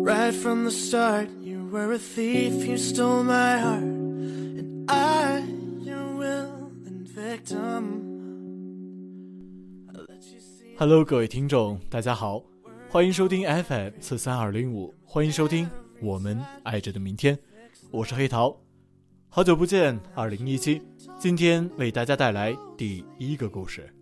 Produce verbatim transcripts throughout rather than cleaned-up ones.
Right from the start, you were a thief, you stole my heart, and I, your willing victim. Hello， 各位听众，大家好，欢迎收听 F M 四三二零五，欢迎收听我们爱着的明天，我是黑桃，好久不见，二零一七，今天为大家带来第一个故事。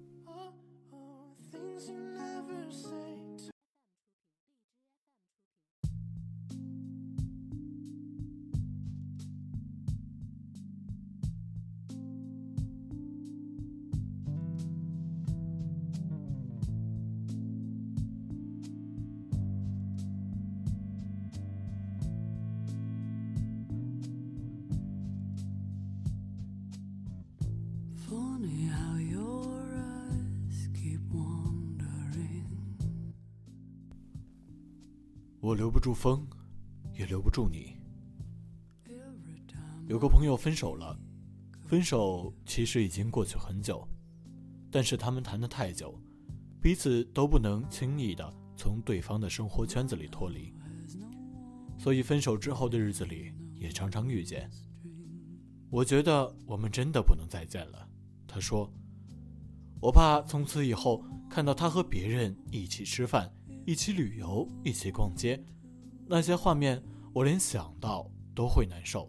我留不住风，也留不住你。有个朋友分手了，分手其实已经过去很久，但是他们谈得太久，彼此都不能轻易地从对方的生活圈子里脱离，所以分手之后的日子里也常常遇见。我觉得我们真的不能再见了，他说，我怕从此以后看到他和别人一起吃饭，一起旅游，一起逛街，那些画面我连想到都会难受。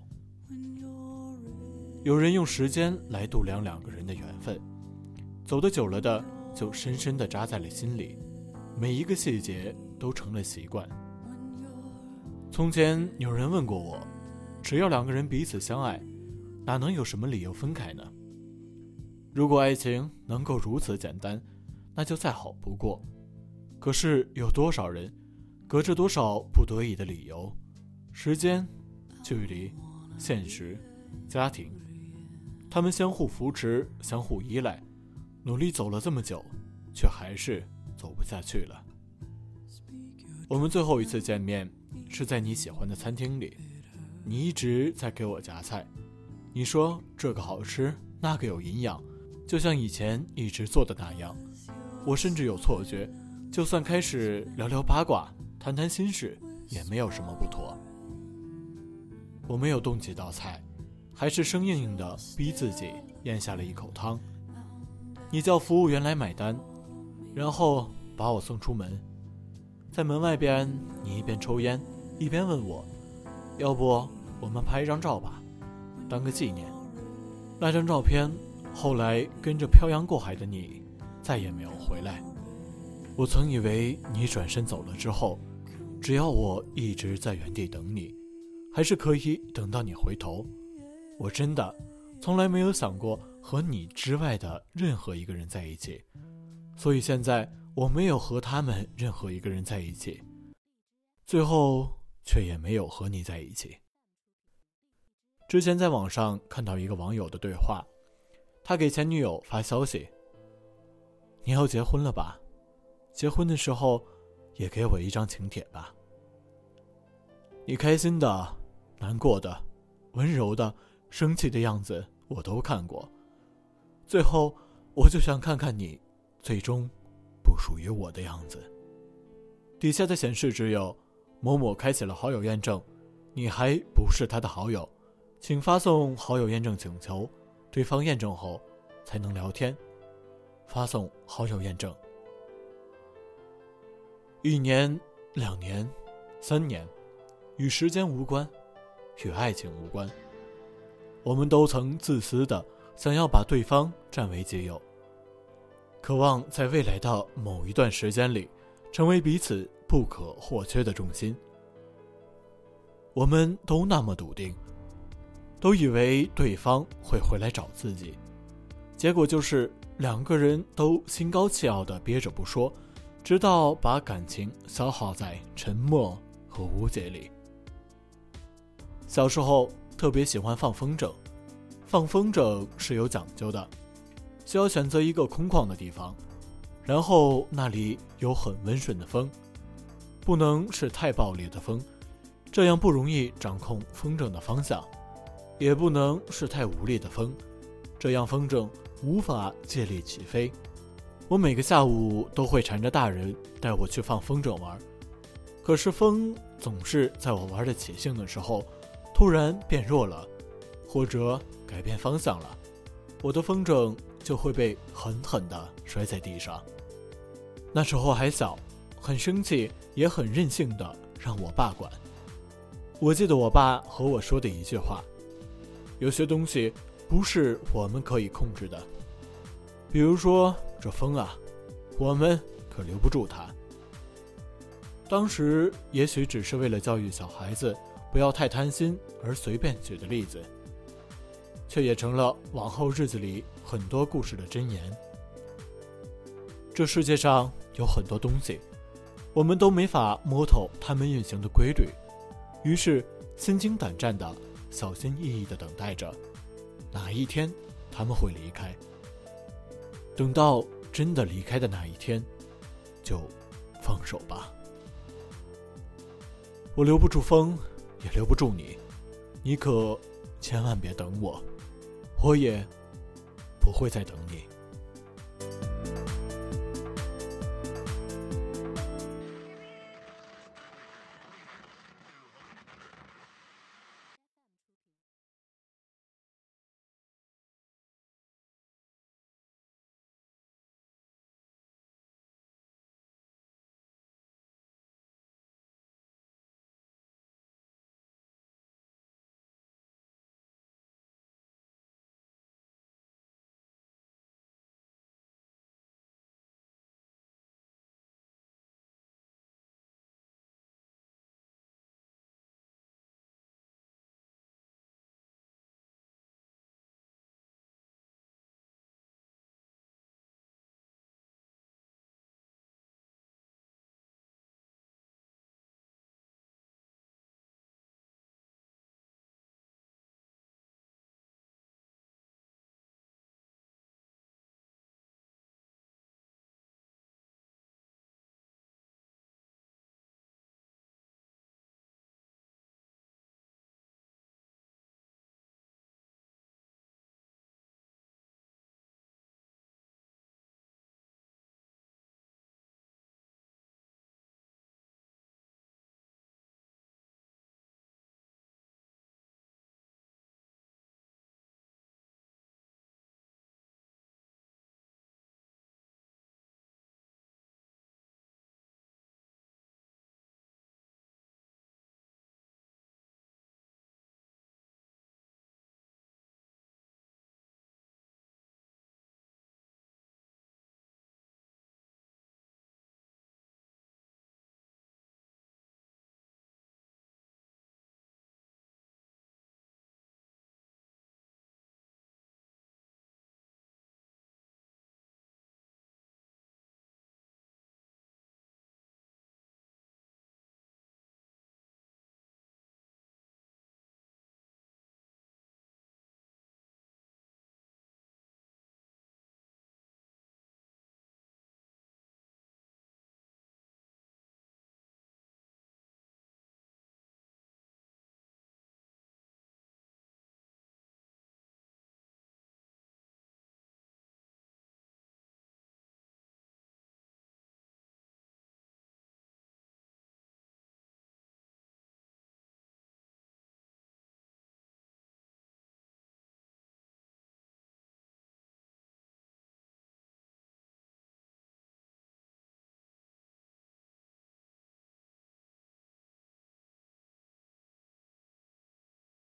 有人用时间来度量两个人的缘分，走得久了的就深深地扎在了心里，每一个细节都成了习惯。从前有人问过我，只要两个人彼此相爱，哪能有什么理由分开呢？如果爱情能够如此简单，那就再好不过。可是有多少人隔着多少不得已的理由，时间、距离、现实、家庭，他们相互扶持，相互依赖，努力走了这么久，却还是走不下去了。我们最后一次见面是在你喜欢的餐厅里，你一直在给我夹菜，你说这个好吃，那个有营养，就像以前一直做的那样。我甚至有错觉，就算开始聊聊八卦，谈谈心事，也没有什么不妥。我没有动几道菜，还是生硬硬的逼自己咽下了一口汤。你叫服务员来买单，然后把我送出门。在门外边，你一边抽烟，一边问我，要不我们拍一张照吧，当个纪念。那张照片后来跟着漂洋过海的你再也没有回来。我曾以为你转身走了之后，只要我一直在原地等你，还是可以等到你回头。我真的从来没有想过和你之外的任何一个人在一起，所以现在我没有和他们任何一个人在一起，最后却也没有和你在一起。之前在网上看到一个网友的对话，他给前女友发消息，你要结婚了吧？结婚的时候也给我一张请帖吧。你开心的、难过的、温柔的、生气的样子我都看过，最后我就想看看你最终不属于我的样子。底下的显示只有某某开启了好友验证，你还不是他的好友，请发送好友验证请求，对方验证后才能聊天，发送好友验证。一年、两年、三年，与时间无关，与爱情无关。我们都曾自私的想要把对方占为己有，渴望在未来的某一段时间里成为彼此不可或缺的重心。我们都那么笃定，都以为对方会回来找自己，结果就是两个人都心高气傲地憋着不说，直到把感情消耗在沉默和无解里。小时候特别喜欢放风筝，放风筝是有讲究的，需要选择一个空旷的地方，然后那里有很温顺的风，不能是太暴烈的风，这样不容易掌控风筝的方向，也不能是太无力的风，这样风筝无法借力起飞。我每个下午都会缠着大人带我去放风筝玩，可是风总是在我玩得起兴的时候，突然变弱了，或者改变方向了，我的风筝就会被狠狠地摔在地上。那时候还小，很生气，也很任性的让我爸管。我记得我爸和我说的一句话，有些东西不是我们可以控制的，比如说这风啊，我们可留不住它。当时也许只是为了教育小孩子不要太贪心而随便举的例子，却也成了往后日子里很多故事的箴言。这世界上有很多东西，我们都没法摸透它们运行的规律，于是心惊胆战的小心翼翼地等待着哪一天他们会离开。等到真的离开的那一天，就放手吧。我留不住风，也留不住你，你可千万别等我，我也不会再等你。